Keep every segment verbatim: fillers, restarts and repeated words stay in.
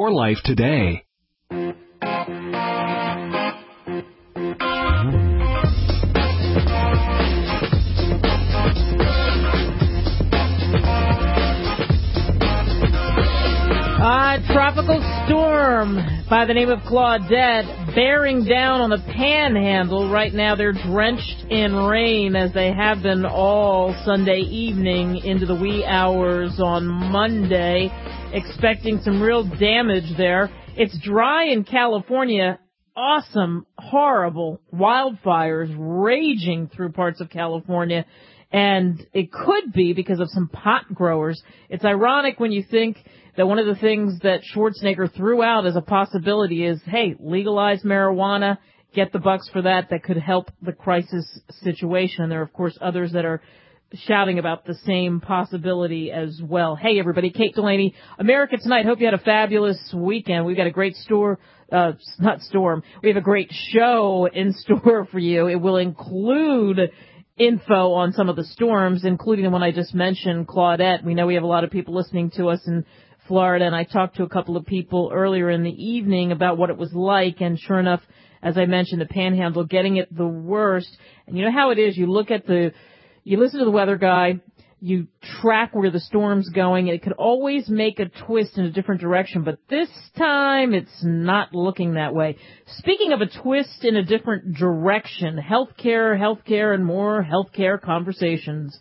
your life today. A tropical storm by the name of Claudette bearing down on the Panhandle. Right now they're drenched in rain as they have been all Sunday evening into the wee hours on Monday, expecting some real damage there. It's dry in California. Awesome, horrible wildfires raging through parts of California. And it could be because of some pot growers. It's ironic when you think that one of the things that Schwarzenegger threw out as a possibility is, hey, legalize marijuana, get the bucks for that. That could help the crisis situation. And there are, of course, others that are shouting about the same possibility as well. Hey, everybody, Kate Delaney, America Tonight. Hope you had a fabulous weekend. We've got a great store, uh, not storm. We have a great show in store for you. It will include info on some of the storms, including the one I just mentioned, Claudette. We know we have a lot of people listening to us in Florida, and I talked to a couple of people earlier in the evening about what it was like, and sure enough, as I mentioned, the Panhandle getting it the worst. And you know how it is, you look at the, you listen to the weather guy, you track where the storm's going, and it could always make a twist in a different direction, but this time it's not looking that way. Speaking of a twist in a different direction, healthcare, healthcare, and more healthcare conversations,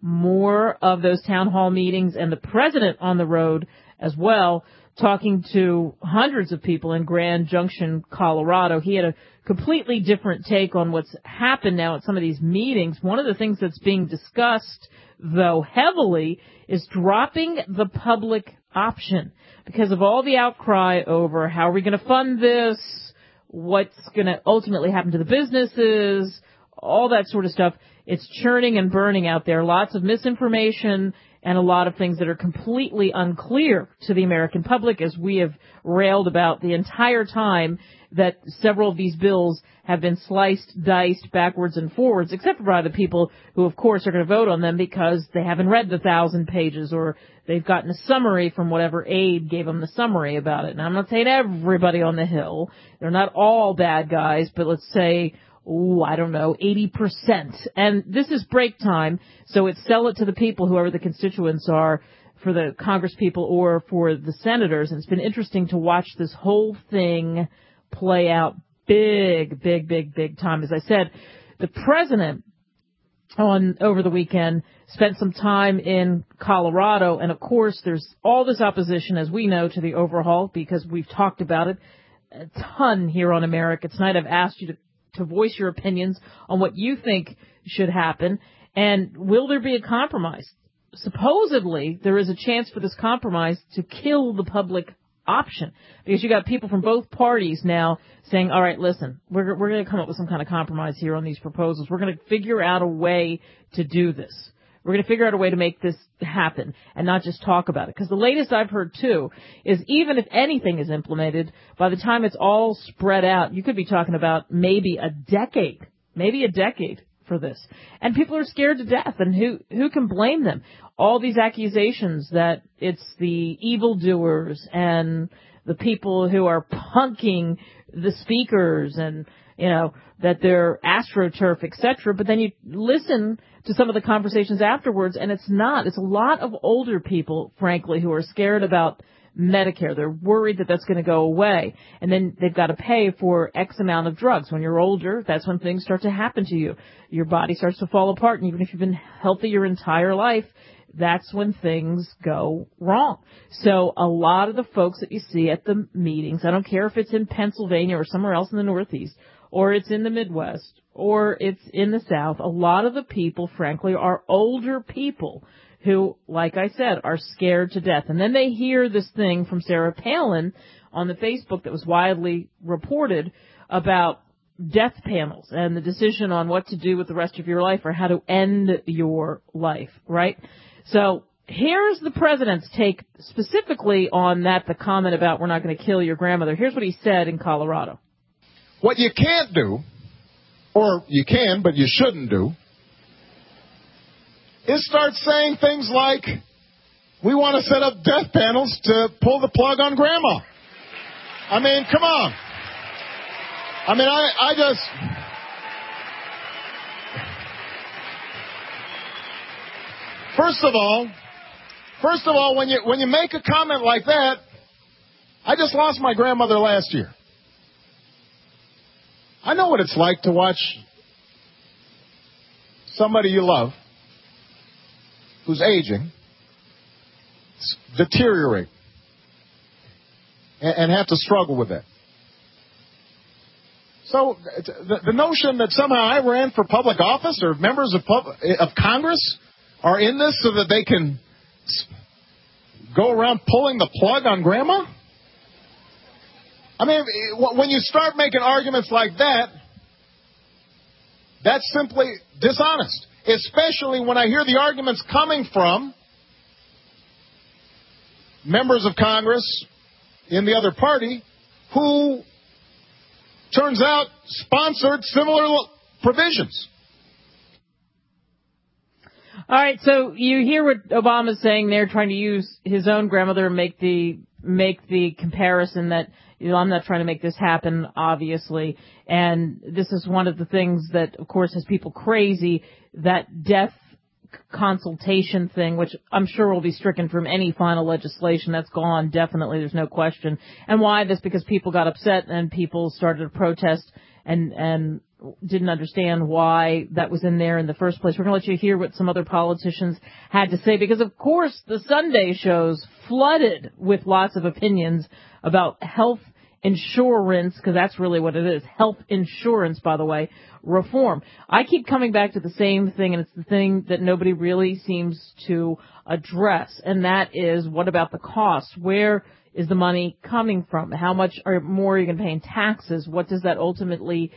more of those town hall meetings, and the president on the road as well, talking to hundreds of people in Grand Junction, Colorado. He had a completely different take on what's happened now at some of these meetings. One of the things that's being discussed, though heavily, is dropping the public option because of all the outcry over how are we going to fund this, what's going to ultimately happen to the businesses, all that sort of stuff. It's churning and burning out there. Lots of misinformation and a lot of things that are completely unclear to the American public, as we have railed about the entire time that several of these bills have been sliced, diced, backwards and forwards, except for by the people who, of course, are going to vote on them because they haven't read the thousand pages or they've gotten a summary from whatever aide gave them the summary about it. Now, I'm not saying everybody on the Hill. They're not all bad guys, but let's say, oh, I don't know, eighty percent. And this is break time, so it's sell it to the people, whoever the constituents are, for the Congress people or for the senators. And it's been interesting to watch this whole thing play out big, big, big, big time. As I said, the president on over the weekend spent some time in Colorado. And, of course, there's all this opposition, as we know, to the overhaul because we've talked about it a ton here on America Tonight. I've asked you to to voice your opinions on what you think should happen, and will there be a compromise? Supposedly, there is a chance for this compromise to kill the public option, because you got people from both parties now saying, all right, listen, we're, we're going to come up with some kind of compromise here on these proposals. We're going to figure out a way to do this. We're going to figure out a way to make this happen and not just talk about it. Because the latest I've heard, too, is even if anything is implemented, by the time it's all spread out, you could be talking about maybe a decade, maybe a decade for this. And people are scared to death, and who who can blame them? All these accusations that it's the evildoers and the people who are punking the speakers and, you know, that they're AstroTurf, et cetera. But then you listen to some of the conversations afterwards, and it's not. It's a lot of older people, frankly, who are scared about Medicare. They're worried that that's going to go away. And then they've got to pay for X amount of drugs. When you're older, that's when things start to happen to you. Your body starts to fall apart. And even if you've been healthy your entire life, that's when things go wrong. So a lot of the folks that you see at the meetings, I don't care if it's in Pennsylvania or somewhere else in the Northeast, or it's in the Midwest, or it's in the South, a lot of the people, frankly, are older people who, like I said, are scared to death. And then they hear this thing from Sarah Palin on the Facebook that was widely reported about death panels and the decision on what to do with the rest of your life or how to end your life, right? So here's the president's take specifically on that, the comment about we're not going to kill your grandmother. Here's what he said in Colorado. What you can't do, or you can, but you shouldn't do, is start saying things like, we want to set up death panels to pull the plug on grandma. I mean, come on. I mean, I, I just... First of all, first of all, when you when you make a comment like that, I just lost my grandmother last year. I know what it's like to watch somebody you love who's aging deteriorate and, and have to struggle with that. So the, the notion that somehow I ran for public office or members of, pub, of Congress are in this so that they can go around pulling the plug on Grandma? I mean, when you start making arguments like that, that's simply dishonest, especially when I hear the arguments coming from members of Congress in the other party who, turns out, sponsored similar provisions. All right, so you hear what Obama's saying there, trying to use his own grandmother and make the make the comparison that, you know, I'm not trying to make this happen, obviously. And this is one of the things that, of course, has people crazy, that death consultation thing, which I'm sure will be stricken from any final legislation. That's gone, definitely, there's no question. And why? That's because people got upset and people started to protest and and didn't understand why that was in there in the first place. We're going to let you hear what some other politicians had to say because, of course, the Sunday shows flooded with lots of opinions about health insurance, because that's really what it is, health insurance, by the way, reform. I keep coming back to the same thing, and it's the thing that nobody really seems to address, and that is, what about the cost? Where is the money coming from? How much or more are you going to pay in taxes? What does that ultimately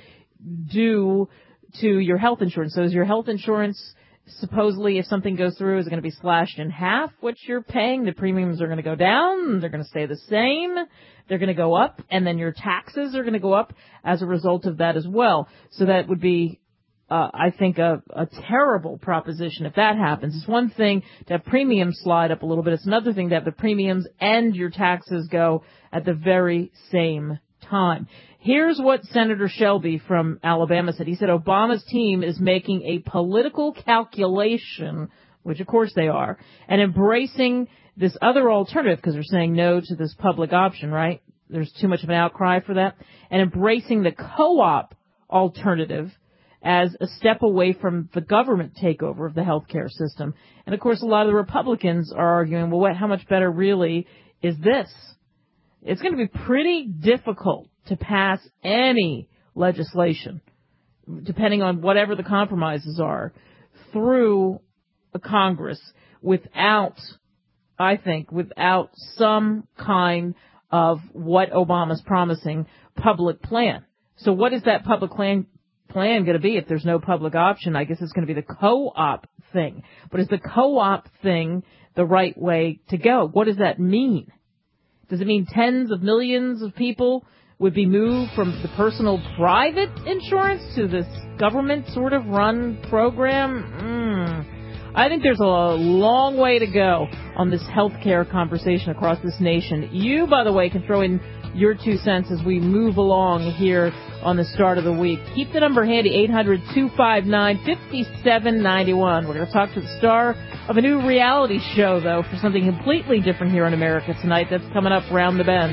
do to your health insurance? So is your health insurance supposedly, if something goes through, is it going to be slashed in half what you're paying? The premiums are going to go down. They're going to stay the same. They're going to go up. And then your taxes are going to go up as a result of that as well. So that would be, uh, I think, a, a terrible proposition if that happens. It's one thing to have premiums slide up a little bit. It's another thing to have the premiums and your taxes go at the very same time. Here's what Senator Shelby from Alabama said. He said Obama's team is making a political calculation, which of course they are, and embracing this other alternative because they're saying no to this public option, right? There's too much of an outcry for that. And embracing the co-op alternative as a step away from the government takeover of the healthcare system. And of course, a lot of the Republicans are arguing, well, what, how much better really is this? It's going to be pretty difficult to pass any legislation, depending on whatever the compromises are, through a Congress without, I think, without some kind of what Obama's promising public plan. So what is that public plan, plan going to be if there's no public option? I guess it's going to be the co-op thing. But is the co-op thing the right way to go? What does that mean? Does it mean tens of millions of people would be moved from the personal private insurance to this government sort of run program? Mm. I think there's a long way to go on this healthcare conversation across this nation. You, by the way, can throw in your two cents as we move along here on the start of the week. Keep the number handy, eight hundred, two five nine, five seven nine one. We're going to talk to the star of a new reality show, though, for something completely different here in America tonight. That's coming up round the bend.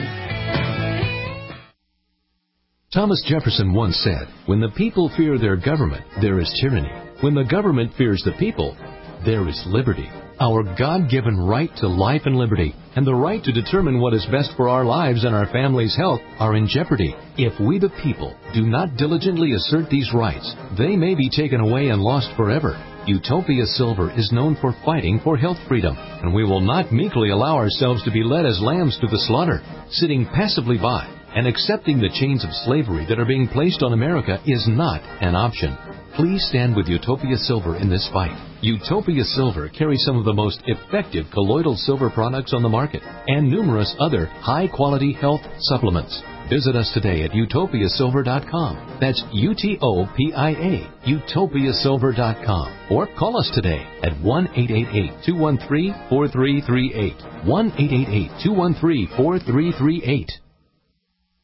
Thomas Jefferson once said, "When the people fear their government, there is tyranny. When the government fears the people, there is liberty." Our God-given right to life and liberty and the right to determine what is best for our lives and our family's health are in jeopardy. If we the people do not diligently assert these rights, they may be taken away and lost forever. Utopia Silver is known for fighting for health freedom, and we will not meekly allow ourselves to be led as lambs to the slaughter. Sitting passively by and accepting the chains of slavery that are being placed on America is not an option. Please stand with Utopia Silver in this fight. Utopia Silver carries some of the most effective colloidal silver products on the market and numerous other high-quality health supplements. Visit us today at utopia silver dot com. That's U T O P I A, utopia silver dot com. Or call us today at one eight eight eight, two one three, four three three eight. one eight eight eight, two one three, four three three eight.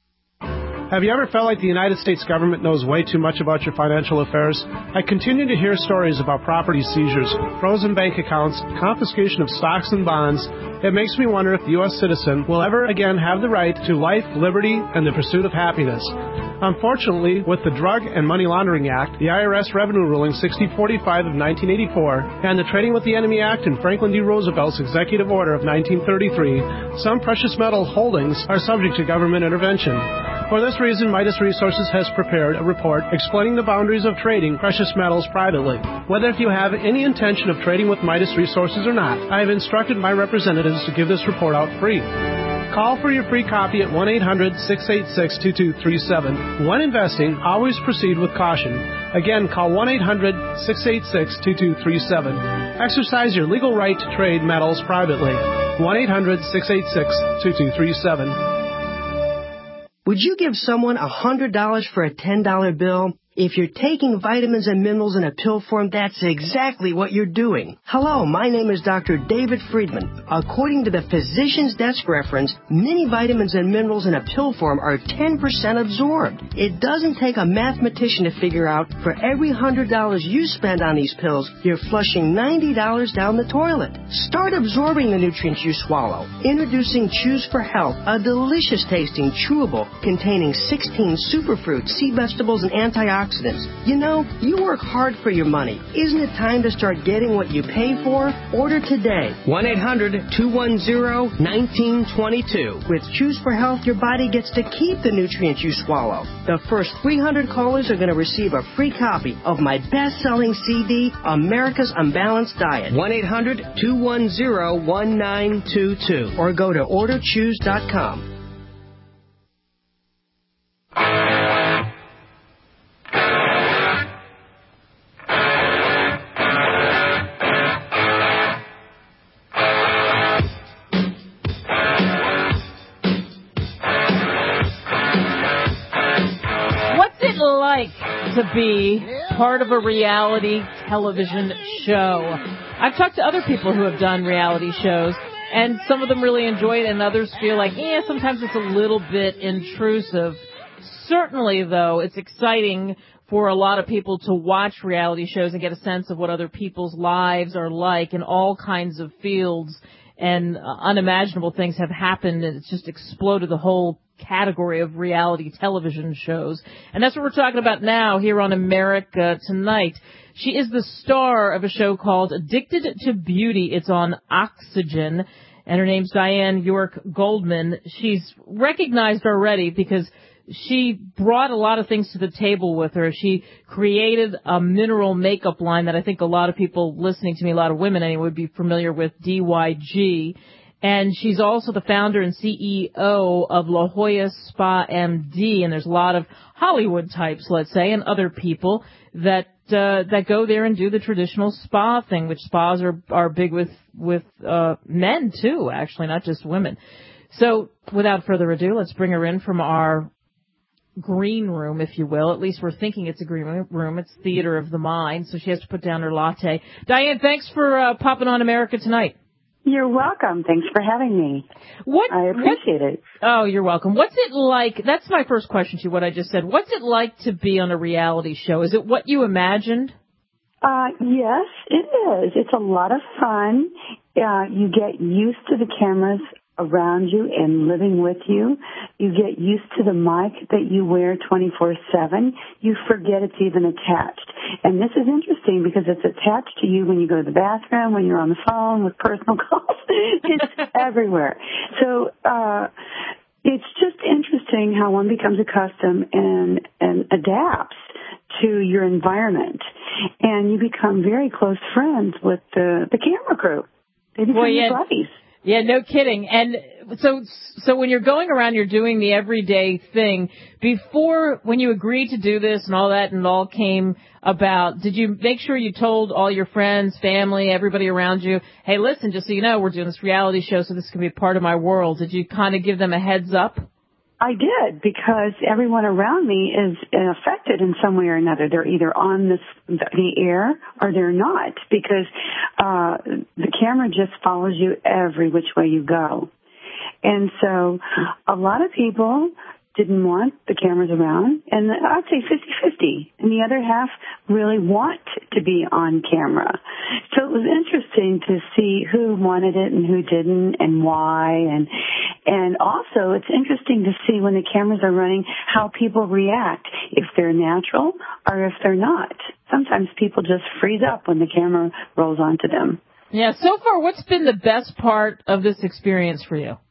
Have you ever felt like the United States government knows way too much about your financial affairs? I continue to hear stories about property seizures, frozen bank accounts, confiscation of stocks and bonds. It makes me wonder if the U S citizen will ever again have the right to life, liberty, and the pursuit of happiness. Unfortunately, with the Drug and Money Laundering Act, the I R S Revenue Ruling sixty forty-five of nineteen eighty-four, and the Trading with the Enemy Act and Franklin D. Roosevelt's Executive Order of nineteen thirty-three, some precious metal holdings are subject to government intervention. For this reason, Midas Resources has prepared a report explaining the boundaries of trading precious metals privately. Whether if you have any intention of trading with Midas Resources or not, I have instructed my representatives to give this report out free. Call for your free copy at one eight hundred, six eight six, two two three seven. When investing, always proceed with caution. Again, call one eight hundred, six eight six, two two three seven. Exercise your legal right to trade metals privately. one eight hundred, six eight six, two two three seven. Would you give someone one hundred dollars for a ten dollar bill? If you're taking vitamins and minerals in a pill form, that's exactly what you're doing. Hello, my name is Doctor David Friedman. According to the Physician's Desk reference, many vitamins and minerals in a pill form are ten percent absorbed. It doesn't take a mathematician to figure out for every one hundred dollars you spend on these pills, you're flushing ninety dollars down the toilet. Start absorbing the nutrients you swallow. Introducing Choose for Health, a delicious tasting chewable containing sixteen superfruits, sea vegetables, and antioxidants. You know, you work hard for your money. Isn't it time to start getting what you pay for? Order today. one eight hundred, two one zero, one nine two two. With Choose for Health, your body gets to keep the nutrients you swallow. The first three hundred callers are going to receive a free copy of my best-selling C D, America's Unbalanced Diet. one eight hundred, two one zero, one nine two two. Or go to order choose dot com. To be part of a reality television show. I've talked to other people who have done reality shows, and some of them really enjoy it, and others feel like, yeah, sometimes it's a little bit intrusive. Certainly, though, it's exciting for a lot of people to watch reality shows and get a sense of what other people's lives are like in all kinds of fields, and uh, unimaginable things have happened, and it's just exploded the whole category of reality television shows. And that's what we're talking about now here on America Tonight. She is the star of a show called Addicted to Beauty. It's on Oxygen. And her name's Diane York Goldman. She's recognized already because she brought a lot of things to the table with her. She created a mineral makeup line that I think a lot of people listening to me, a lot of women anyway, would be familiar with, D Y G. And she's also the founder and C E O of La Jolla Spa M D. And there's a lot of Hollywood types, let's say, and other people that uh, that go there and do the traditional spa thing, which spas are are big with with uh, men too, actually, not just women. So without further ado, let's bring her in from our green room, if you will. At least we're thinking it's a green room. It's theater of the mind, so she has to put down her latte. Diane, thanks for uh, popping on America Tonight. You're welcome. Thanks for having me. What I appreciate what, it. Oh, you're welcome. What's it like? That's my first question to you, what I just said. What's it like to be on a reality show? Is it what you imagined? Uh, yes, it is. It's a lot of fun. Uh, you get used to the cameras around you and living with you. You get used to the mic that you wear twenty-four seven. You forget it's even attached. And this is interesting because it's attached to you when you go to the bathroom, when you're on the phone with personal calls. It's everywhere. So uh, it's just interesting how one becomes accustomed and, and adapts to your environment. And you become very close friends with the, the camera crew. They become well, yeah. your buddies. Yeah, no kidding. And so, so when you're going around, you're doing the everyday thing. Before, when you agreed to do this and all that and it all came about, did you make sure you told all your friends, family, everybody around you, hey, listen, just so you know, we're doing this reality show, so this can be a part of my world. Did you kind of give them a heads up? I did, because everyone around me is affected in some way or another. They're either on this, the air or they're not, because uh, the camera just follows you every which way you go. And so a lot of people didn't want the cameras around, and I'd say fifty-fifty, and the other half really want to be on camera. So it was interesting to see who wanted it and who didn't and why, and and also it's interesting to see when the cameras are running how people react, if they're natural or if they're not. Sometimes people just freeze up when the camera rolls onto them. Yeah, so far, what's been the best part of this experience for you?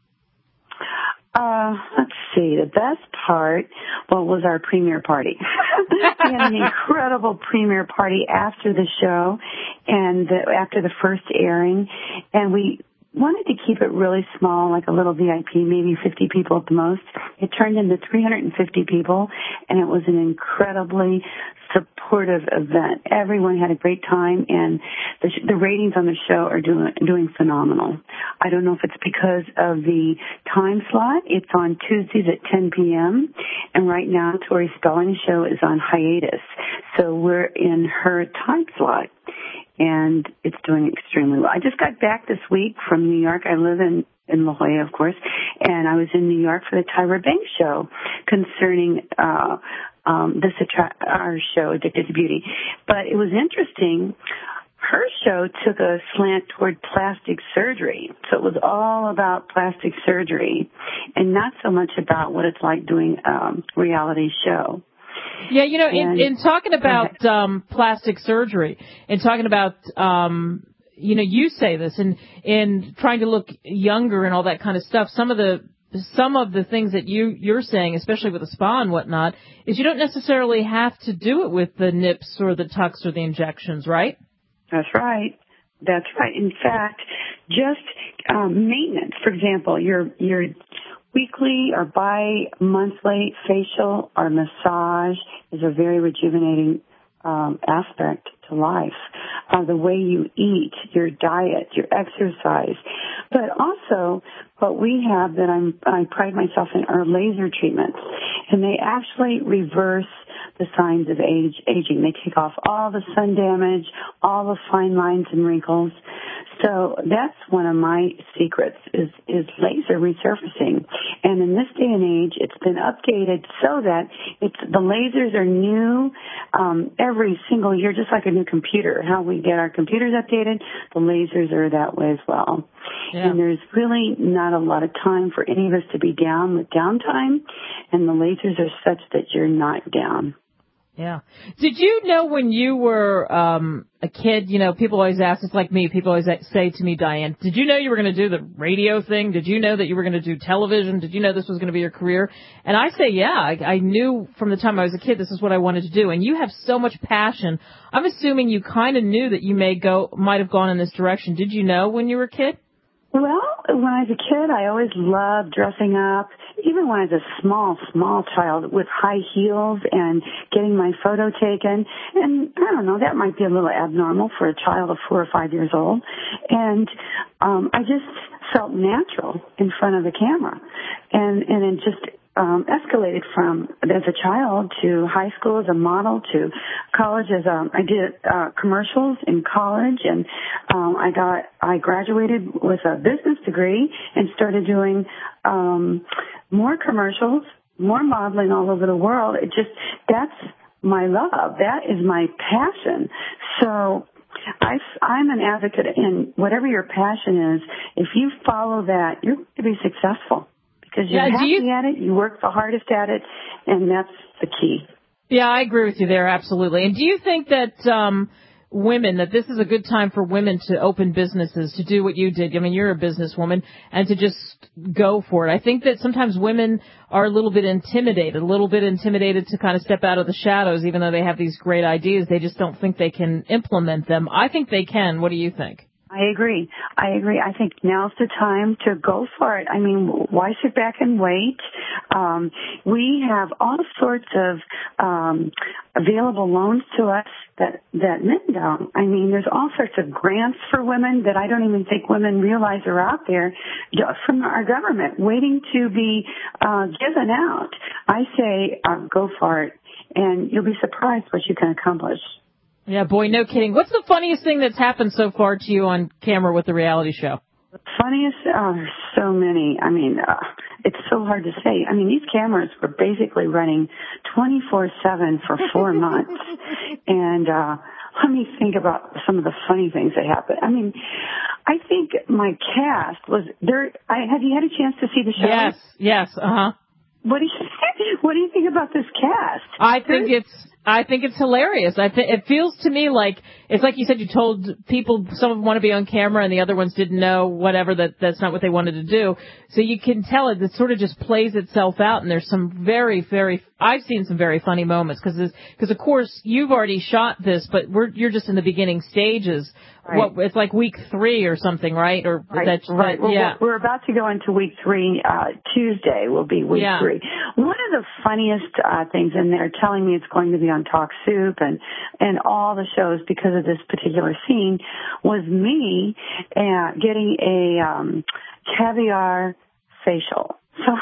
Uh, let's see, the best part, well, was our premiere party. We had an incredible premiere party after the show and the, after the first airing, and we wanted to keep it really small, like a little V I P, maybe fifty people at the most. It turned into three hundred fifty people, and it was an incredibly supportive event. Everyone had a great time, and the, the ratings on the show are doing doing phenomenal. I don't know if it's because of the time slot. It's on Tuesdays at ten p.m., and right now Tori Spelling's show is on hiatus, so we're in her time slot. And it's doing extremely well. I just got back this week from New York. I live in, in La Jolla, of course, and I was in New York for the Tyra Banks show concerning uh, um, this attra- our show, Addicted to Beauty. But it was interesting. Her show took a slant toward plastic surgery. So it was all about plastic surgery and not so much about what it's like doing a um, reality show. Yeah, you know, in, in talking about um, plastic surgery and talking about, um, you know, you say this and in trying to look younger and all that kind of stuff. Some of the some of the things that you you're saying, especially with the spa and whatnot, is you don't necessarily have to do it with the nips or the tucks or the injections, right? That's right. That's right. In fact, just um, maintenance. For example, your your weekly or bi-monthly facial or massage is a very rejuvenating um, aspect to life. Uh, the way you eat, your diet, your exercise. But also what we have that I'm, I pride myself in are laser treatments. And they actually reverse the signs of age, aging. They take off all the sun damage, all the fine lines and wrinkles. So that's one of my secrets is, is laser resurfacing. And in this day and age, it's been updated so that it's, the lasers are new um, every single year, just like a new computer. How we get our computers updated, the lasers are that way as well. Yeah. And there's really not a lot of time for any of us to be down with downtime, and the lasers are such that you're not down. Yeah. Did you know when you were um, a kid, you know, people always ask, it's like me, people always say to me, Diane, did you know you were going to do the radio thing? Did you know that you were going to do television? Did you know this was going to be your career? And I say, yeah, I, I knew from the time I was a kid this is what I wanted to do. And you have so much passion. I'm assuming you kind of knew that you may go, might have gone in this direction. Did you know when you were a kid? Well, when I was a kid, I always loved dressing up, even when I was a small, small child with high heels and getting my photo taken. And I don't know, that might be a little abnormal for a child of four or five years old. And um, I just felt natural in front of the camera. And, and it just um, escalated from as a child to high school as a model to college as a, I did uh, commercials in college, and um, I got I graduated with a business degree and started doing um, more commercials, more modeling all over the world. It just that's my love. That is my passion. So I, I'm an advocate in whatever your passion is. If you follow that, you're going to be successful. Because you're yeah, happy you, at it, you work the hardest at it, and that's the key. Yeah, I agree with you there, absolutely. And do you think that um, women, that this is a good time for women to open businesses, to do what you did? I mean, you're a businesswoman, and to just go for it. I think that sometimes women are a little bit intimidated, a little bit intimidated to kind of step out of the shadows, even though they have these great ideas. They just don't think they can implement them. I think they can. What do you think? I agree. I agree. I think now's the time to go for it. I mean, why sit back and wait? Um, we have all sorts of um, available loans to us that, that men don't. I mean, there's all sorts of grants for women that I don't even think women realize are out there from our government waiting to be uh, given out. I say uh, go for it, and you'll be surprised what you can accomplish. Yeah, boy, no kidding. What's the funniest thing that's happened so far to you on camera with the reality show? The funniest, oh, there's so many. I mean, uh, it's so hard to say. I mean, these cameras were basically running twenty-four seven for four months. And uh, let me think about some of the funny things that happened. I mean, I think my cast was there. I, have you had a chance to see the show? Yes, yes, uh-huh. What do you What do you think about this cast? I think it's I think it's hilarious. I th- it feels to me like it's like you said. You told people some of them want to be on camera and the other ones didn't know whatever that that's not what they wanted to do. So you can tell it. It sort of just plays itself out. And there's some very very I've seen some very funny moments because because of course you've already shot this, but we're you're just in the beginning stages. Right. What it's like week three or something, right? Or right, that's right. That, we're, yeah. We're about to go into week three. Uh, Tuesday will be week yeah. three. One of the funniest uh, things in there, telling me it's going to be on Talk Soup and and all the shows because of this particular scene, was me uh, getting a um, caviar facial. So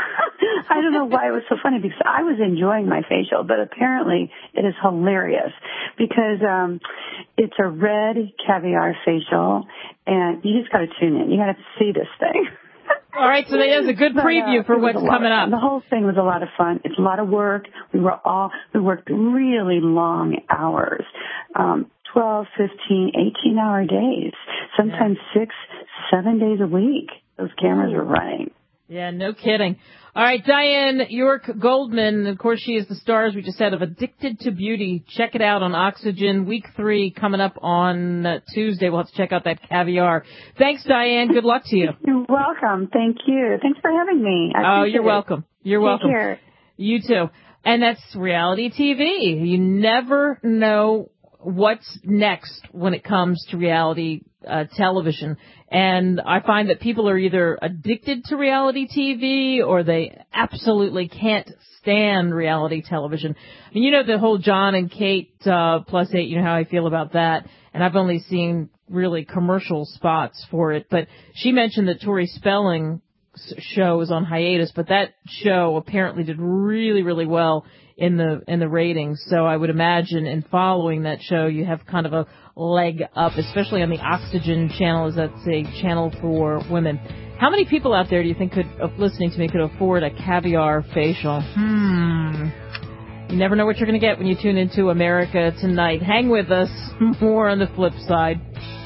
I don't know why it was so funny because I was enjoying my facial, but apparently it is hilarious because um, it's a red caviar facial, and you just got to tune in. You got to see this thing. All right, so that is a good preview but, uh, for what's coming up. The whole thing was a lot of fun. It's a lot of work. We were all we worked really long hours, um, twelve, fifteen, eighteen hour days, sometimes yeah. six, seven days a week. Those cameras were running. Yeah, no kidding. All right, Diane York Goldman, of course, she is the star, as we just said, of Addicted to Beauty. Check it out on Oxygen. Week three coming up on uh, Tuesday. We'll have to check out that caviar. Thanks, Diane. Good luck to you. You're welcome. Thank you. Thanks for having me. I oh, you're it. welcome. You're Take welcome. Care. You too. And that's reality T V. You never know what's next when it comes to reality uh, television. And I find that people are either addicted to reality T V or they absolutely can't stand reality television. I mean, you know, the whole John and Kate uh, plus eight, you know how I feel about that. And I've only seen really commercial spots for it. But she mentioned that Tori Spelling's show was on hiatus, but that show apparently did really, really well in the in the ratings. So I would imagine in following that show, you have kind of a leg up, especially on the Oxygen channel, as that's a channel for women. How many people out there do you think could, uh, listening to me, could afford a caviar facial? Hmm. You never know what you're going to get when you tune into America Tonight. Hang with us. More on the flip side.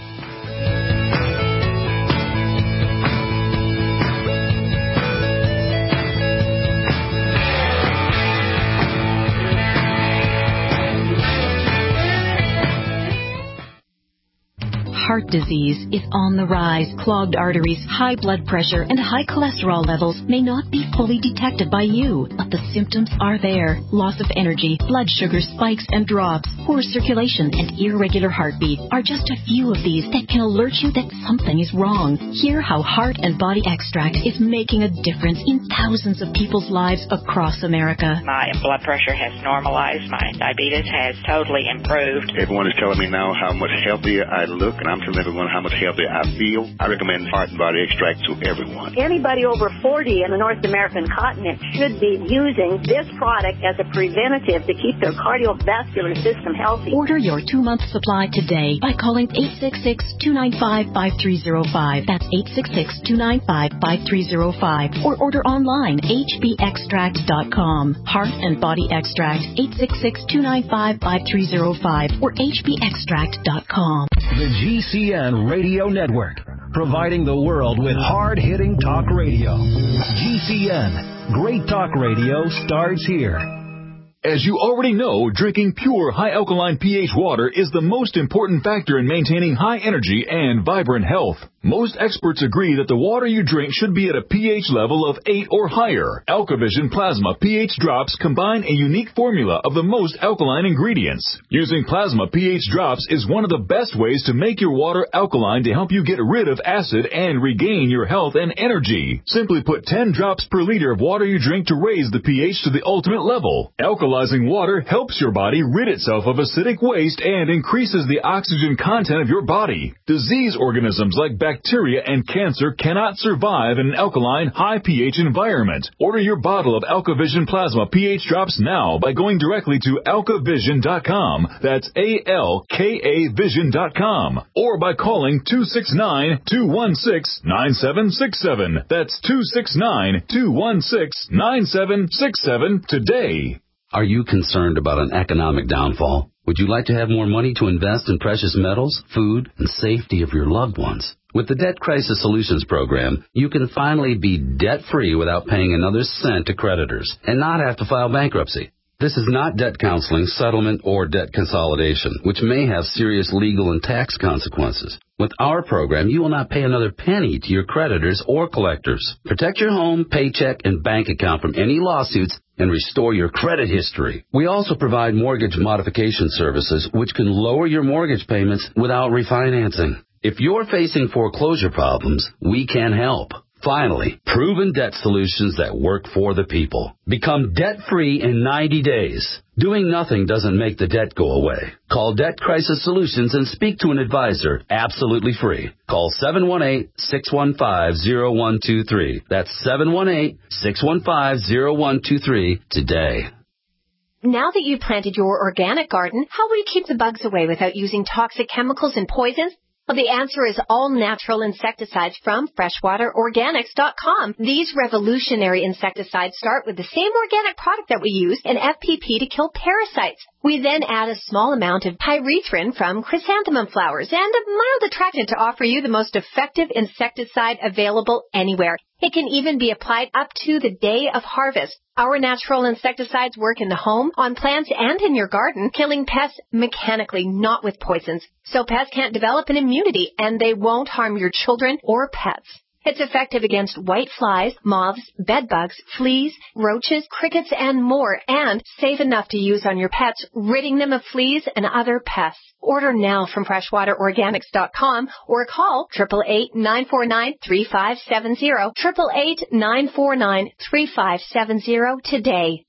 Heart disease is on the rise. Clogged arteries, high blood pressure, and high cholesterol levels may not be fully detected by you, but the symptoms are there. Loss of energy, blood sugar spikes and drops, poor circulation, and irregular heartbeat are just a few of these that can alert you that something is wrong. Hear how Heart and Body Extract is making a difference in thousands of people's lives across America. My blood pressure has normalized. My diabetes has totally improved. Everyone is telling me now how much healthier I look, and I'm telling everyone how much healthier I feel. I recommend Heart and Body Extract to everyone. Anybody over forty in the North American continent should be using this product as a preventative to keep their cardiovascular system healthy. Order your two-month supply today by calling eight six six, two nine five, five three zero five. That's eight six six, two nine five, five three zero five. Or order online, h b extract dot com. Heart and Body Extract, eight six six, two nine five, five three zero five or h b extract dot com. The G C N Radio Network, providing the world with hard-hitting talk radio. G C N, great talk radio starts here. As you already know, drinking pure, high-alkaline pH water is the most important factor in maintaining high energy and vibrant health. Most experts agree that the water you drink should be at a pH level of eight or higher. AlkaVision Plasma pH drops combine a unique formula of the most alkaline ingredients. Using Plasma pH drops is one of the best ways to make your water alkaline to help you get rid of acid and regain your health and energy. Simply put ten drops per liter of water you drink to raise the pH to the ultimate level. Alkalizing water helps your body rid itself of acidic waste and increases the oxygen content of your body. Disease organisms like bacteria bacteria, and cancer cannot survive in an alkaline, high pH environment. Order your bottle of AlkaVision Plasma pH drops now by going directly to alka vision dot com. That's A L K A vision dot com. Or by calling two six nine, two one six, nine seven six seven. That's two six nine, two one six, nine seven six seven today. Are you concerned about an economic downfall? Would you like to have more money to invest in precious metals, food, and safety of your loved ones? With the Debt Crisis Solutions Program, you can finally be debt-free without paying another cent to creditors and not have to file bankruptcy. This is not debt counseling, settlement, or debt consolidation, which may have serious legal and tax consequences. With our program, you will not pay another penny to your creditors or collectors. Protect your home, paycheck, and bank account from any lawsuits and restore your credit history. We also provide mortgage modification services, which can lower your mortgage payments without refinancing. If you're facing foreclosure problems, we can help. Finally, proven debt solutions that work for the people. Become debt-free in ninety days. Doing nothing doesn't make the debt go away. Call Debt Crisis Solutions and speak to an advisor absolutely free. Call seven one eight, six one five, zero one two three. That's seven one eight, six one five, zero one two three today. Now that you've planted your organic garden, how will you keep the bugs away without using toxic chemicals and poisons? Well, the answer is all natural insecticides from freshwater organics dot com. These revolutionary insecticides start with the same organic product that we use in F P P to kill parasites. We then add a small amount of pyrethrin from chrysanthemum flowers and a mild attractant to offer you the most effective insecticide available anywhere. It can even be applied up to the day of harvest. Our natural insecticides work in the home, on plants, and in your garden, killing pests mechanically, not with poisons. So pests can't develop an immunity, and they won't harm your children or pets. It's effective against white flies, moths, bedbugs, fleas, roaches, crickets, and more, and safe enough to use on your pets, ridding them of fleas and other pests. Order now from freshwater organics dot com or call eight eight eight, nine four nine, three five seven zero, eight eight eight, nine four nine, three five seven zero today.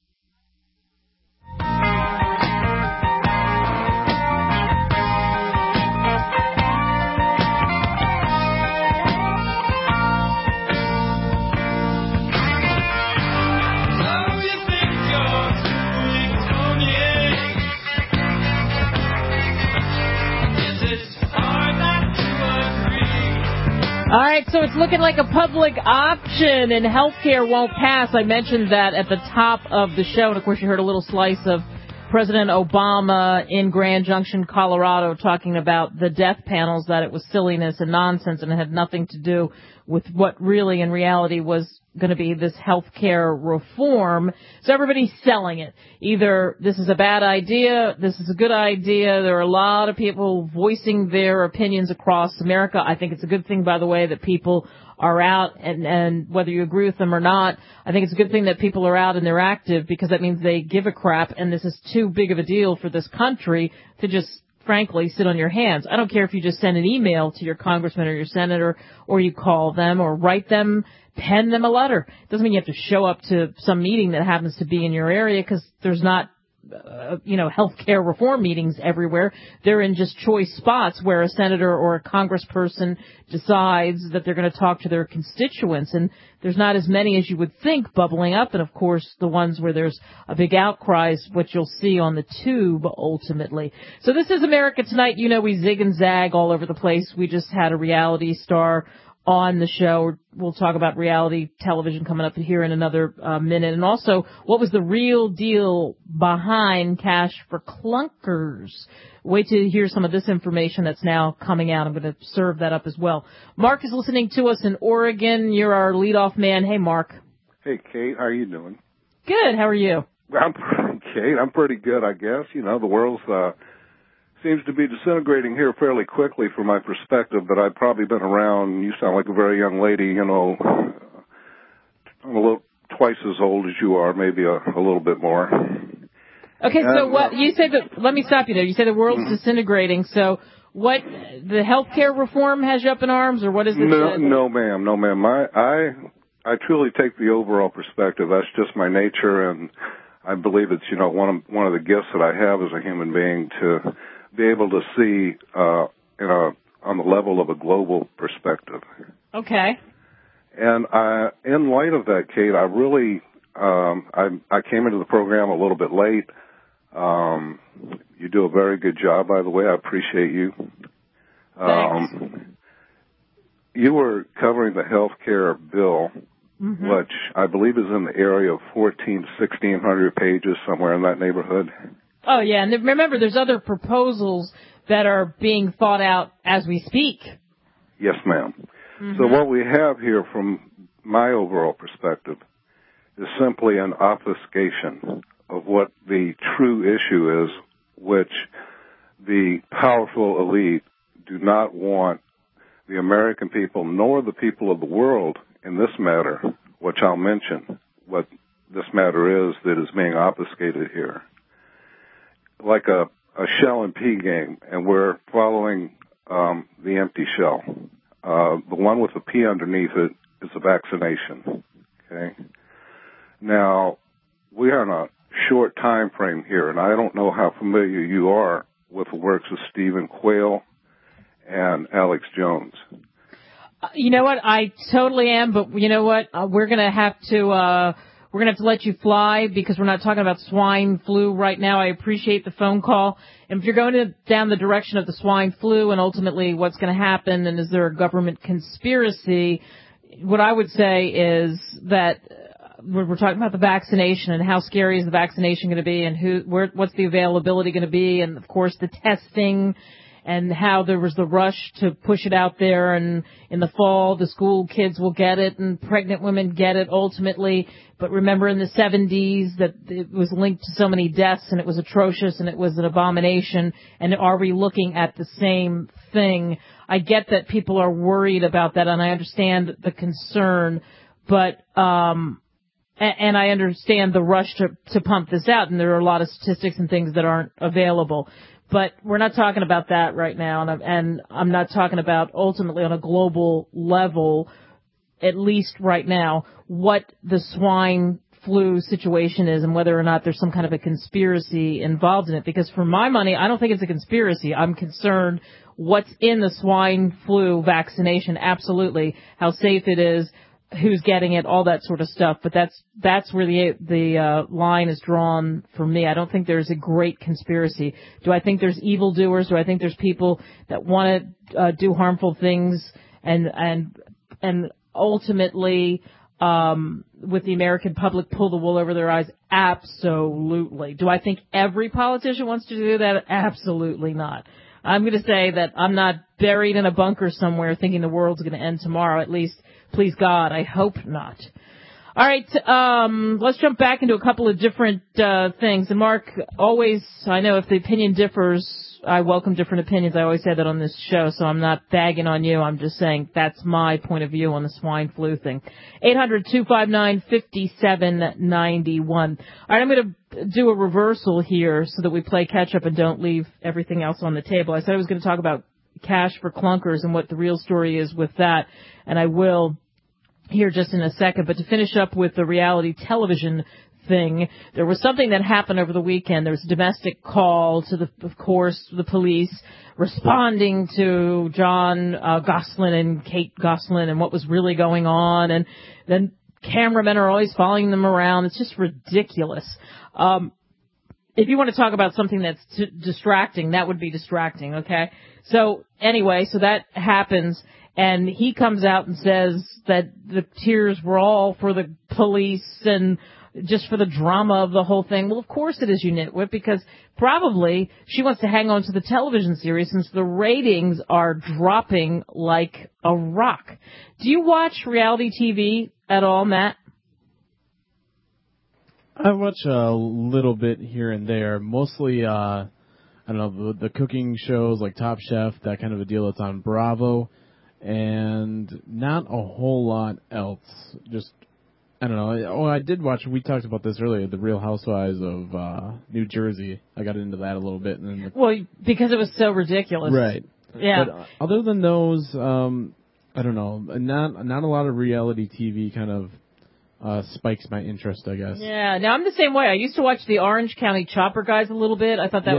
All right, so it's looking like a public option and healthcare won't pass. I mentioned that at the top of the show, and of course you heard a little slice of President Obama in Grand Junction, Colorado, talking about the death panels, that it was silliness and nonsense and it had nothing to do with what really in reality was going to be this health care reform. So everybody's selling it. Either this is a bad idea, this is a good idea. There are a lot of people voicing their opinions across America. I think it's a good thing, by the way, that people are out, and, and whether you agree with them or not, I think it's a good thing that people are out and they're active, because that means they give a crap, and this is too big of a deal for this country to just, frankly, sit on your hands. I don't care if you just send an email to your congressman or your senator, or you call them or write them, pen them a letter. It doesn't mean you have to show up to some meeting that happens to be in your area, because there's not Uh, you know, healthcare reform meetings everywhere. They're in just choice spots where a senator or a congressperson decides that they're going to talk to their constituents. And there's not as many as you would think bubbling up. And, of course, the ones where there's a big outcry is what you'll see on the tube ultimately. So this is America Tonight. You know, we zig and zag all over the place. We just had a reality star on the show. We'll talk about reality television coming up here in another uh, minute. And also, what was the real deal behind Cash for Clunkers? Wait to hear some of this information that's now coming out. I'm going to serve that up as well. Mark is listening to us in Oregon. You're our leadoff man. Hey, Mark. Hey, Kate. How are you doing? Good. How are you? I'm Kate. I'm pretty good, I guess. You know, the world's uh, seems to be disintegrating here fairly quickly from my perspective, but I've probably been around. You sound like a very young lady, you know. I'm a little twice as old as you are, maybe a, a little bit more. Okay, so and, what uh, you say that, let me stop you there. You say the world's mm-hmm. disintegrating. So what, the health care reform has you up in arms, or what is it? No, that, no, ma'am, no, ma'am. I, I, I truly take the overall perspective. That's just my nature, and I believe it's, you know, one of, one of the gifts that I have as a human being to be able to see uh, in a on the level of a global perspective. Okay. And I, in light of that, Kate, I really, um, I, I came into the program a little bit late. Um, you do a very good job, by the way. I appreciate you. Thanks. Um, you were covering the health care bill, mm-hmm. which I believe is in the area of fourteen, sixteen hundred pages, somewhere in that neighborhood. Oh, yeah. And remember, there's other proposals that are being thought out as we speak. Yes, ma'am. Mm-hmm. So what we have here from my overall perspective is simply an obfuscation of what the true issue is, which the powerful elite do not want the American people nor the people of the world in this matter, which I'll mention what this matter is that is being obfuscated here. Like a, a shell and pea game, and we're following um, the empty shell. Uh, the one with the pea underneath it is a vaccination. Okay. Now, we are in a short time frame here, and I don't know how familiar you are with the works of Stephen Quayle and Alex Jones. Uh, you know what? I totally am, but you know what? Uh, we're going to have to uh, we're going to have to let you fly because we're not talking about swine flu right now. I appreciate the phone call. And if you're going to, down the direction of the swine flu and ultimately what's going to happen and is there a government conspiracy, what I would say is that we're talking about the vaccination and how scary is the vaccination going to be and who, where, what's the availability going to be, and of course the testing and how there was the rush to push it out there, and in the fall the school kids will get it and pregnant women get it ultimately. But remember in the seventies that it was linked to so many deaths and it was atrocious and it was an abomination. And are we looking at the same thing? I get that people are worried about that and I understand the concern, but um and I understand the rush to, to pump this out, and there are a lot of statistics and things that aren't available. But we're not talking about that right now, and I'm, and I'm not talking about ultimately on a global level, at least right now, what the swine flu situation is and whether or not there's some kind of a conspiracy involved in it. Because for my money, I don't think it's a conspiracy. I'm concerned what's in the swine flu vaccination, absolutely, how safe it is, who's getting it, all that sort of stuff. But that's that's where the the uh, line is drawn for me. I don't think there's a great conspiracy. Do I think there's evildoers? Do I think there's people that want to uh, do harmful things and and and ultimately um, with the American public pull the wool over their eyes? Absolutely. Do I think every politician wants to do that? Absolutely not. I'm going to say that I'm not buried in a bunker somewhere thinking the world's going to end tomorrow, at least. Please God, I hope not. All right, um, let's jump back into a couple of different uh, things. And Mark, always, I know if the opinion differs, I welcome different opinions. I always say that on this show, so I'm not bagging on you. I'm just saying that's my point of view on the swine flu thing. eight hundred, two five nine, five seven nine one. All right, I'm going to do a reversal here so that we play catch-up and don't leave everything else on the table. I said I was going to talk about cash for clunkers and what the real story is with that, and I will here just in a second. But to finish up with the reality television thing, there was something that happened over the weekend. There was a domestic call to the, of course, the police responding to John uh, Gosselin and Kate Gosselin and what was really going on, and then cameramen are always following them around. It's just ridiculous. Um, if you want to talk about something that's t- distracting, that would be distracting, okay? So anyway, so that happens, and he comes out and says that the tears were all for the police and just for the drama of the whole thing. Well, of course it is, you nitwit, because probably she wants to hang on to the television series since the ratings are dropping like a rock. Do you watch reality T V at all, Matt? I watch a little bit here and there, mostly, uh, I don't know, the, the cooking shows like Top Chef, that kind of a deal that's on Bravo, and not a whole lot else. Just, I don't know. Oh, I did watch, we talked about this earlier, The Real Housewives of uh, New Jersey. I got into that a little bit. And then the, well, because it was so ridiculous. Right. Yeah. But other than those, um, I don't know, not not a lot of reality T V kind of Uh, spikes my interest, I guess. Yeah, now I'm the same way. I used to watch the Orange County Chopper guys a little bit. I thought that yeah. was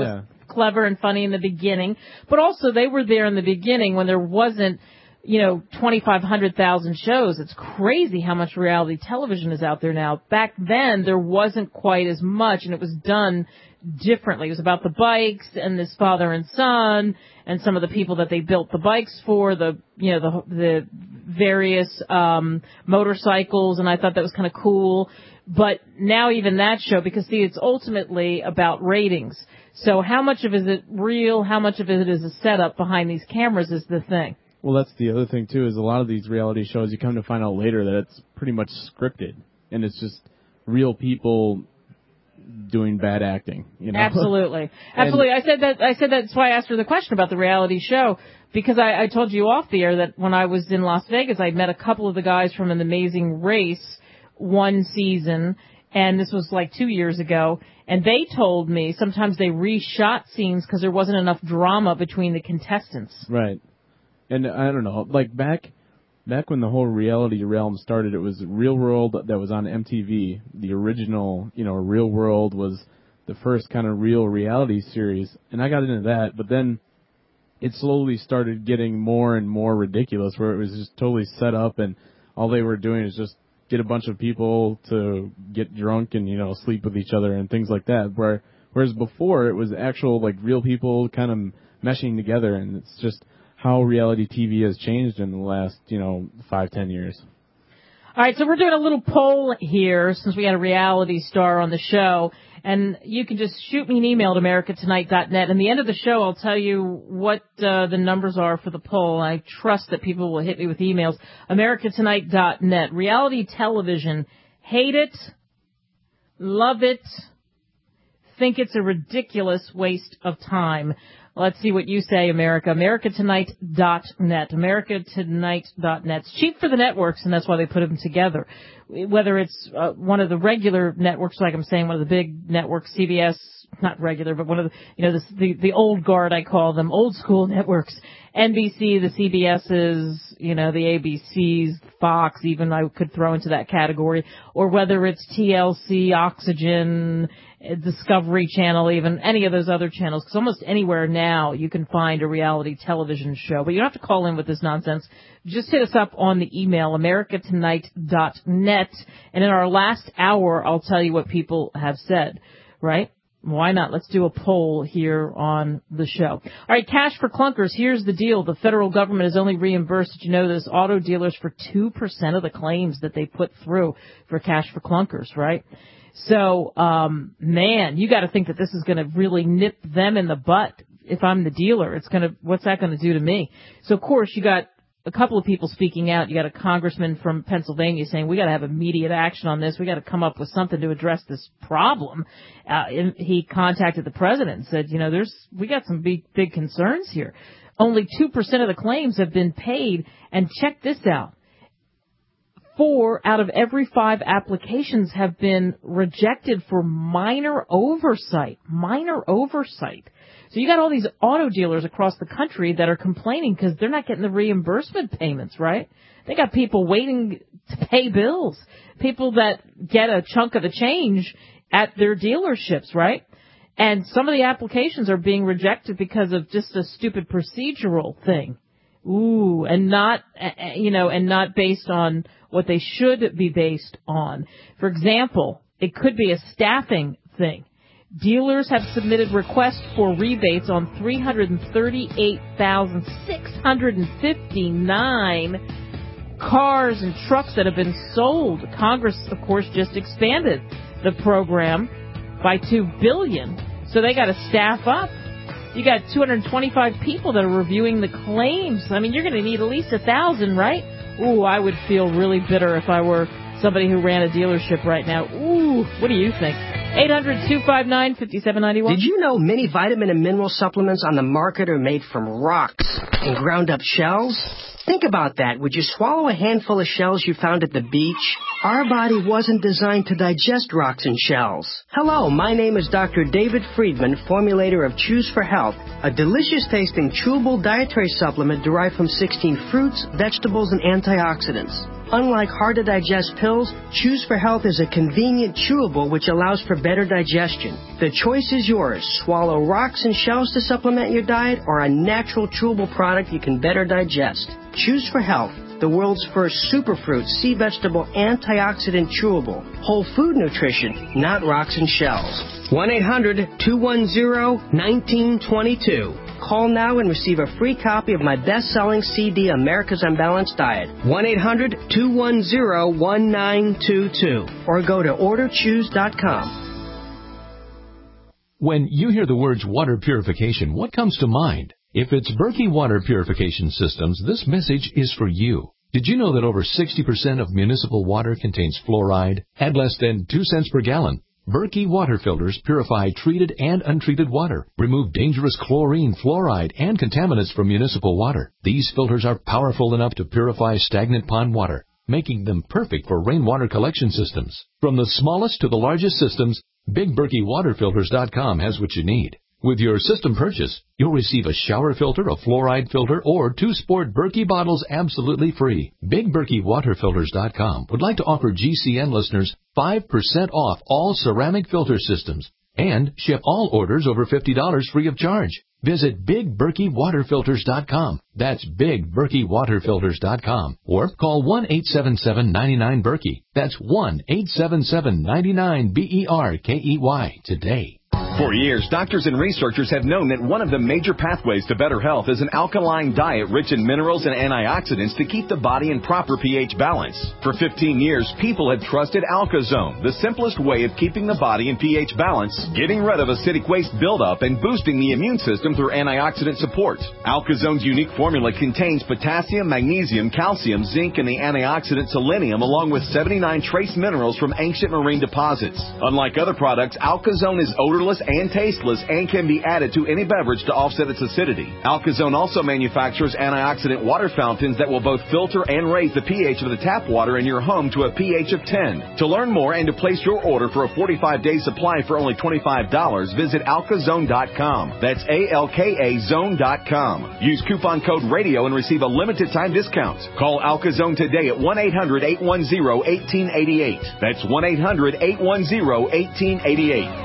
clever and funny in the beginning, but also they were there in the beginning when there wasn't, you know, twenty-five hundred thousand shows. It's crazy how much reality television is out there now. Back then, there wasn't quite as much, and it was done differently. It was about the bikes and this father and son and some of the people that they built the bikes for, the, you know, the, the various, um, motorcycles, and I thought that was kind of cool. But now even that show, because see, it's ultimately about ratings. So how much of it is it real? How much of it is a setup behind these cameras is the thing. Well, that's the other thing, too, is a lot of these reality shows, you come to find out later that it's pretty much scripted, and it's just real people doing bad acting, you know? Absolutely. Absolutely. I said that, I said that's why I asked her the question about the reality show, because I, I told you off the air that when I was in Las Vegas, I met a couple of the guys from An Amazing Race one season, and this was like two years ago, and they told me sometimes they reshot scenes because there wasn't enough drama between the contestants. Right. And I don't know, like back back when the whole reality realm started, it was Real World that was on M T V. The original, you know, Real World was the first kind of real reality series, and I got into that, but then it slowly started getting more and more ridiculous, where it was just totally set up, and all they were doing is just get a bunch of people to get drunk and, you know, sleep with each other and things like that, where whereas before it was actual, like, real people kind of meshing together, and it's just how reality T V has changed in the last, you know, five, ten years. All right, so we're doing a little poll here since we had a reality star on the show, and you can just shoot me an email at america tonight dot net. And at the end of the show, I'll tell you what uh, the numbers are for the poll. I trust that people will hit me with emails. america tonight dot net. Reality television. Hate it. Love it. Think it's a ridiculous waste of time. Let's see what you say, America. america tonight dot net. america tonight dot net. It's cheap for the networks, and that's why they put them together. Whether it's uh, one of the regular networks, like I'm saying, one of the big networks, C B S, not regular, but one of the, you know, the, the, the old guard, I call them, old school networks, N B C, the C B S's, you know, the A B C's, Fox, even I could throw into that category, or whether it's T L C, Oxygen, Discovery Channel, even any of those other channels, because almost anywhere now you can find a reality television show. But you don't have to call in with this nonsense. Just hit us up on the email, america tonight dot net, and in our last hour, I'll tell you what people have said, right? Why not? Let's do a poll here on the show. All right, cash for clunkers. Here's the deal. The federal government has only reimbursed, did you know this, auto dealers for two percent of the claims that they put through for cash for clunkers, right? So, um, man, you got to think that this is going to really nip them in the butt. If I'm the dealer, it's going to, what's that going to do to me? So, of course, you got a couple of people speaking out. You got a congressman from Pennsylvania saying we got to have immediate action on this. We got to come up with something to address this problem. Uh, and he contacted the president and said, you know, there's, we got some big, big concerns here. Only two percent of the claims have been paid. And check this out. Four out of every five applications have been rejected for minor oversight. Minor oversight. So you got all these auto dealers across the country that are complaining because they're not getting the reimbursement payments, right? They got people waiting to pay bills. People that get a chunk of the change at their dealerships, right? And some of the applications are being rejected because of just a stupid procedural thing. Ooh, and not, you know, and not based on what they should be based on. For example, it could be a staffing thing. Dealers have submitted requests for rebates on three hundred thirty-eight thousand six hundred fifty-nine cars and trucks that have been sold. Congress, of course, just expanded the program by two billion dollars, so they got to staff up. You got two hundred twenty-five people that are reviewing the claims. I mean, you're going to need at least a thousand, right? Ooh, I would feel really bitter if I were somebody who ran a dealership right now. Ooh, what do you think? eight hundred two five nine five seven nine one. Did you know many vitamin and mineral supplements on the market are made from rocks and ground up shells? Think about that. Would you swallow a handful of shells you found at the beach? Our body wasn't designed to digest rocks and shells. Hello, my name is Doctor David Friedman, formulator of Choose for Health, a delicious-tasting chewable dietary supplement derived from sixteen fruits, vegetables, and antioxidants. Unlike hard-to-digest pills, Chews for Health is a convenient chewable which allows for better digestion. The choice is yours. Swallow rocks and shells to supplement your diet or a natural chewable product you can better digest. Chews for Health, the world's first superfruit, sea vegetable, antioxidant chewable. Whole food nutrition, not rocks and shells. one eight hundred two one zero one nine two two. Call now and receive a free copy of my best-selling C D, America's Unbalanced Diet. one eight hundred two one zero one nine two two. Or go to order chews dot com. When you hear the words water purification, what comes to mind? If it's Berkey Water Purification Systems, this message is for you. Did you know that over sixty percent of municipal water contains fluoride at less than two cents per gallon? Berkey water filters purify treated and untreated water, remove dangerous chlorine, fluoride, and contaminants from municipal water. These filters are powerful enough to purify stagnant pond water, making them perfect for rainwater collection systems. From the smallest to the largest systems, Big Berkey Water Filters dot com has what you need. With your system purchase, you'll receive a shower filter, a fluoride filter, or two sport Berkey bottles absolutely free. Big Berkey Water Filters dot com would like to offer G C N listeners five percent off all ceramic filter systems and ship all orders over fifty dollars free of charge. Visit Big Berkey Water Filters dot com. That's Big Berkey Water Filters dot com. Or call one eight seven seven nine nine Berkey. That's one eight seven seven nine nine B E R K E Y today. For years, doctors and researchers have known that one of the major pathways to better health is an alkaline diet rich in minerals and antioxidants to keep the body in proper pH balance. For fifteen years, people have trusted AlkaZone, the simplest way of keeping the body in pH balance, getting rid of acidic waste buildup, and boosting the immune system through antioxidant support. AlkaZone's unique formula contains potassium, magnesium, calcium, zinc, and the antioxidant selenium, along with seventy-nine trace minerals from ancient marine deposits. Unlike other products, AlkaZone is odorless and tasteless and can be added to any beverage to offset its acidity. AlkaZone also manufactures antioxidant water fountains that will both filter and raise the pH of the tap water in your home to a pH of ten. To learn more and to place your order for a forty-five day supply for only twenty-five dollars, visit alka zone dot com. That's A L K A zone dot com. Use coupon code RADIO and receive a limited time discount. Call AlkaZone today at one eight hundred eight one zero one eight eight eight. That's one eight hundred eight one zero one eight eight eight.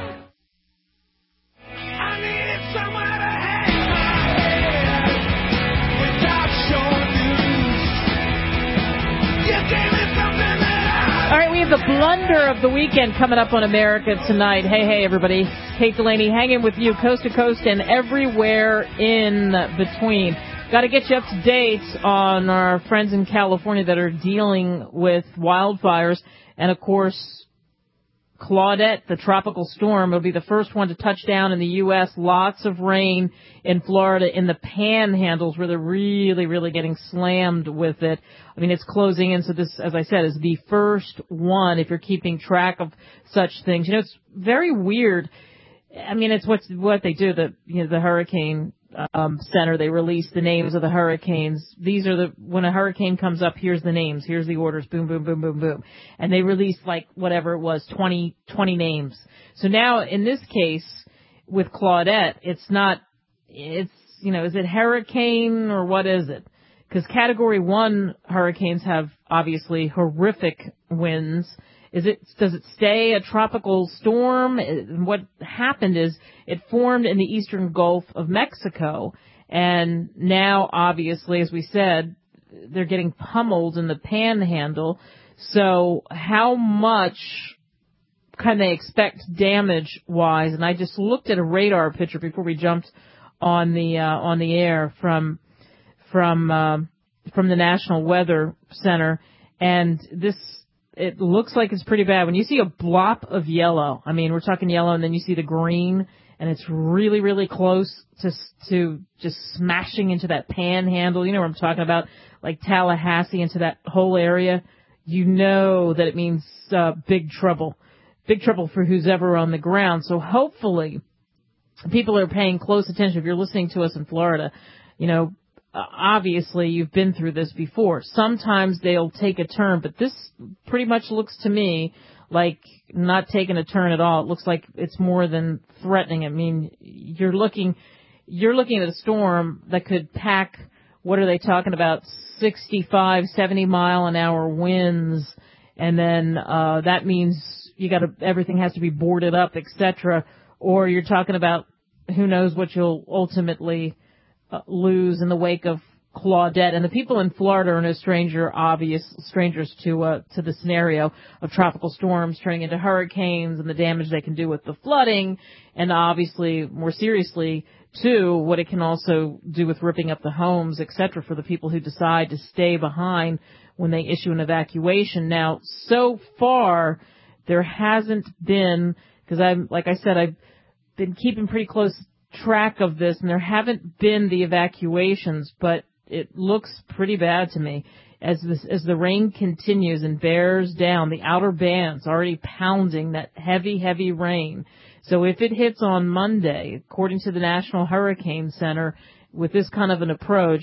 All right, we have the blunder of the weekend coming up on America Tonight. Hey, hey, everybody. Kate Delaney hanging with you coast to coast and everywhere in between. Got to get you up to date on our friends in California that are dealing with wildfires. And, of course, Claudette, the tropical storm, will be the first one to touch down in the U S Lots of rain in Florida in the panhandles where they're really, really getting slammed with it. I mean, it's closing in. So this, as I said, is the first one if you're keeping track of such things. You know, it's very weird. I mean, it's what's, what they do. The, you know, the hurricane um, center, they release the names of the hurricanes. These are the, when a hurricane comes up, here's the names, here's the orders, boom, boom, boom, boom, boom. And they released like whatever it was, twenty, twenty names. So now in this case with Claudette, it's not, it's, you know, is it hurricane or what is it? Because category one hurricanes have obviously horrific winds. Is it, does it stay a tropical storm? What happened is it formed in the eastern Gulf of Mexico, and now, obviously, as we said, they're getting pummeled in the panhandle. So how much can they expect damage-wise? And I just looked at a radar picture before we jumped on the uh, on the air from from uh, from the National Weather Center, and this. It looks like it's pretty bad. When you see a blop of yellow, I mean, we're talking yellow, and then you see the green, and it's really, really close to to just smashing into that panhandle. You know what I'm talking about, like Tallahassee, into that whole area. You know that it means uh, big trouble, big trouble for who's ever on the ground. So hopefully people are paying close attention. If you're listening to us in Florida, you know, Uh, obviously, you've been through this before. Sometimes they'll take a turn, but this pretty much looks to me like not taking a turn at all. It looks like it's more than threatening. I mean, you're looking, you're looking at a storm that could pack, what are they talking about, sixty-five, seventy mile an hour winds, and then uh that means you got to everything has to be boarded up, et cetera. Or you're talking about who knows what you'll ultimately uh, lose in the wake of Claudette. And the people in Florida are no stranger, obvious strangers to uh, to the scenario of tropical storms turning into hurricanes and the damage they can do with the flooding, and obviously, more seriously, too, what it can also do with ripping up the homes, et cetera, for the people who decide to stay behind when they issue an evacuation. Now, so far, there hasn't been, because I'm, like I said, I've been keeping pretty close track of this, and there haven't been the evacuations, but it looks pretty bad to me. As this, as the rain continues and bears down, the outer band's already pounding that heavy, heavy rain. So if it hits on Monday, according to the National Hurricane Center, with this kind of an approach,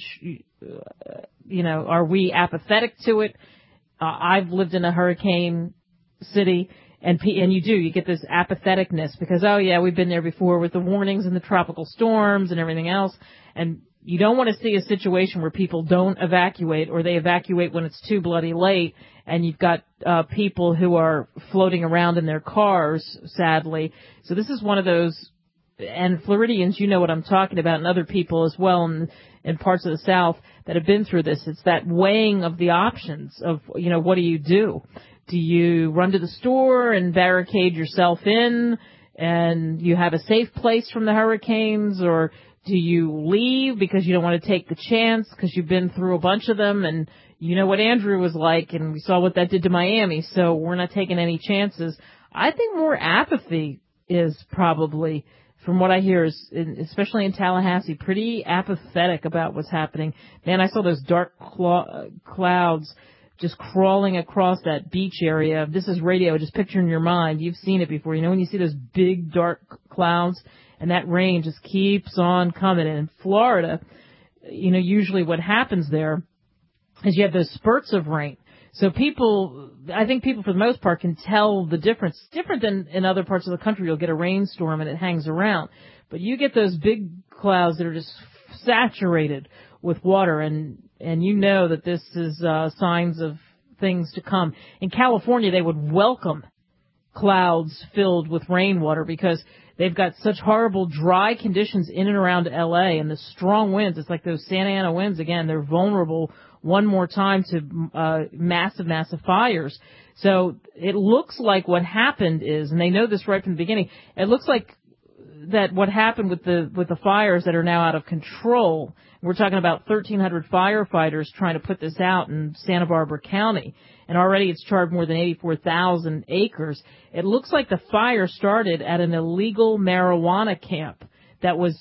you know, are we apathetic to it? Uh, I've lived in a hurricane city, and and you do, you get this apatheticness because, oh yeah, we've been there before with the warnings and the tropical storms and everything else, and you don't want to see a situation where people don't evacuate, or they evacuate when it's too bloody late, and you've got uh, people who are floating around in their cars, sadly. So this is one of those, and Floridians, you know what I'm talking about, and other people as well in, in parts of the South that have been through this. It's that weighing of the options of, you know, what do you do? Do you run to the store and barricade yourself in and you have a safe place from the hurricanes, or do you leave because you don't want to take the chance because you've been through a bunch of them and you know what Andrew was like and we saw what that did to Miami, so we're not taking any chances? I think more apathy is probably, from what I hear, is in, especially in Tallahassee, pretty apathetic about what's happening. Man, I saw those dark cl- clouds just crawling across that beach area. This is radio, just picture in your mind. You've seen it before. You know when you see those big dark clouds and that rain just keeps on coming. And in Florida, you know, usually what happens there is you have those spurts of rain. So people, I think people for the most part can tell the difference. It's different than in other parts of the country. You'll get a rainstorm and it hangs around. But you get those big clouds that are just saturated with water, and and you know that this is uh, signs of things to come. In California, they would welcome clouds filled with rainwater because they've got such horrible dry conditions in and around L A, and the strong winds. It's like those Santa Ana winds again. They're vulnerable one more time to uh, massive, massive fires. So it looks like what happened is, and they know this right from the beginning, it looks like that what happened with the with the fires that are now out of control. We're talking about thirteen hundred firefighters trying to put this out in Santa Barbara County, and already it's charred more than eighty-four thousand acres. It looks like the fire started at an illegal marijuana camp that was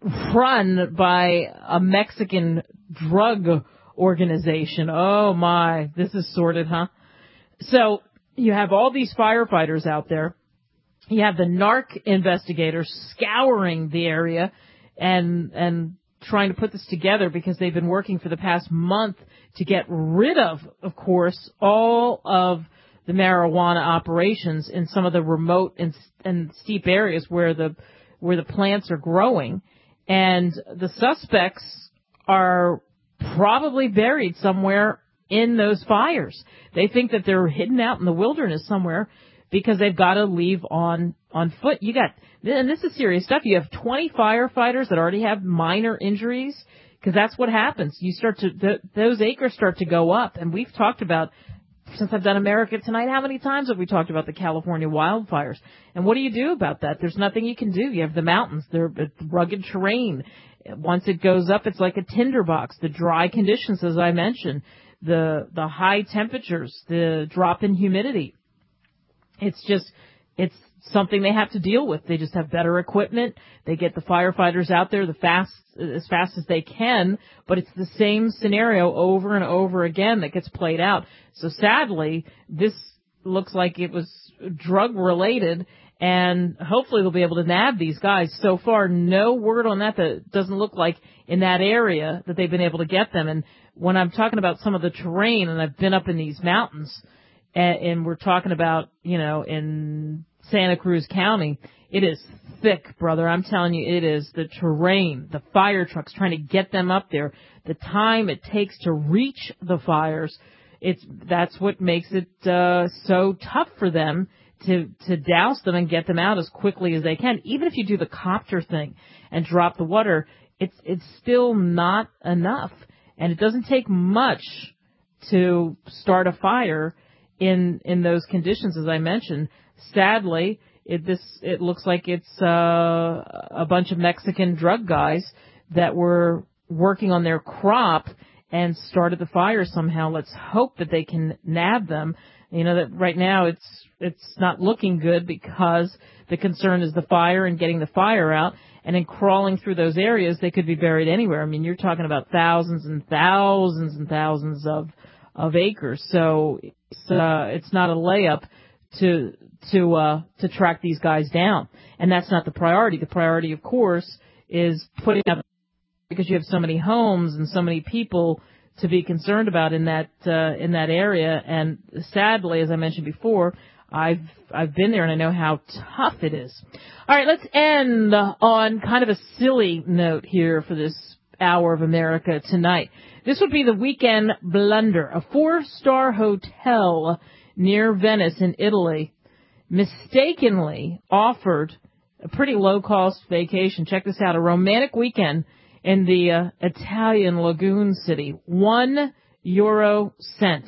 run by a Mexican drug organization. Oh my, this is sordid, huh? So you have all these firefighters out there. You have the narc investigators scouring the area and and trying to put this together because they've been working for the past month to get rid of, of course, all of the marijuana operations in some of the remote and, and steep areas where the where the plants are growing. And the suspects are probably buried somewhere in those fires. They think that they're hidden out in the wilderness somewhere, because they've got to leave on, on foot. You got, and this is serious stuff. You have twenty firefighters that already have minor injuries, because that's what happens. You start to, th- those acres start to go up. And we've talked about, since I've done America Tonight, how many times have we talked about the California wildfires? And what do you do about that? There's nothing you can do. You have the mountains. They're rugged terrain. Once it goes up, it's like a tinderbox. The dry conditions, as I mentioned, the, the high temperatures, the drop in humidity. It's just, it's something they have to deal with. They just have better equipment. They get the firefighters out there the fast, as fast as they can, but it's the same scenario over and over again that gets played out. So sadly, this looks like it was drug related, and hopefully they'll be able to nab these guys. So far, no word on that. That doesn't look like in that area that they've been able to get them. And when I'm talking about some of the terrain, and I've been up in these mountains, and we're talking about, you know, in Santa Cruz County, it is thick, brother. I'm telling you, it is. The terrain, the fire trucks, trying to get them up there, the time it takes to reach the fires, it's that's what makes it uh, so tough for them to, to douse them and get them out as quickly as they can. Even if you do the copter thing and drop the water, it's it's still not enough. And it doesn't take much to start a fire in in those conditions, as I mentioned. Sadly, it this it looks like it's uh, a bunch of Mexican drug guys that were working on their crop and started the fire somehow. Let's hope that they can nab them. You know that right now it's it's not looking good because the concern is the fire and getting the fire out. And in crawling through those areas, they could be buried anywhere. I mean, you're talking about thousands and thousands and thousands of of acres. So it's uh, it's not a layup to to uh, to track these guys down. And that's not the priority. The priority, of course, is putting up, because you have so many homes and so many people to be concerned about in that uh, in that area. And sadly, as I mentioned before, I've I've been there and I know how tough it is. All right, let's end on kind of a silly note here for this hour of America tonight. This would be the weekend blunder. A four-star hotel near Venice in Italy mistakenly offered a pretty low-cost vacation. Check this out, a romantic weekend in the uh, Italian lagoon city. One euro cent.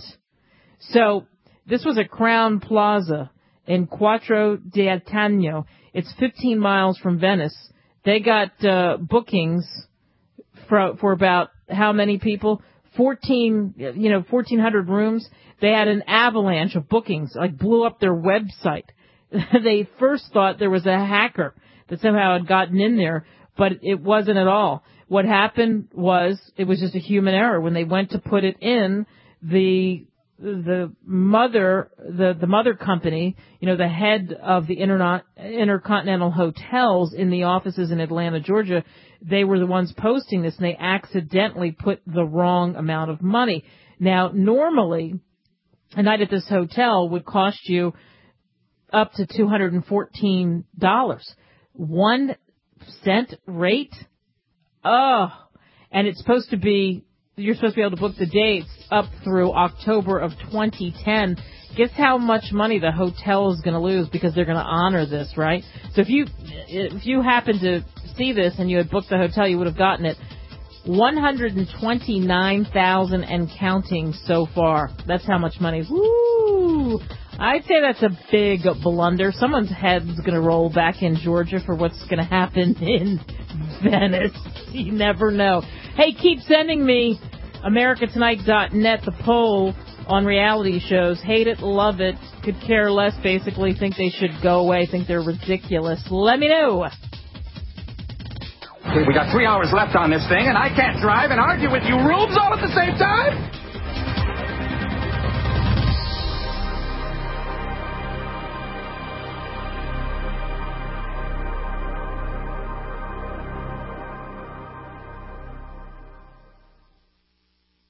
So this was at Crown Plaza in Quattro d'Altagno. It's fifteen miles from Venice. They got uh, bookings for, for about how many people? fourteen, you know, fourteen hundred rooms. They had an avalanche of bookings, like blew up their website. They first thought there was a hacker that somehow had gotten in there, but it wasn't at all. What happened was it was just a human error. When they went to put it in, the the mother, the, the mother company, you know, the head of the Interna- Intercontinental Hotels in the offices in Atlanta, Georgia, they were the ones posting this, and they accidentally put the wrong amount of money. Now, normally, a night at this hotel would cost you up to two hundred fourteen dollars. One cent rate? Oh, and it's supposed to be, you're supposed to be able to book the dates up through October of twenty ten. Guess how much money the hotel is going to lose because they're going to honor this, right? So if you if you happen to see this and you had booked the hotel, you would have gotten it one hundred twenty-nine thousand dollars and counting so far. That's how much money. Woo! I'd say that's a big blunder. Someone's head's going to roll back in Georgia for what's going to happen in Venice. You never know. Hey, keep sending me America Tonight dot net, the poll on reality shows. Hate it, love it, could care less, basically, think they should go away, think they're ridiculous. Let me know. We got three hours left on this thing, and I can't drive and argue with you rubes all at the same time?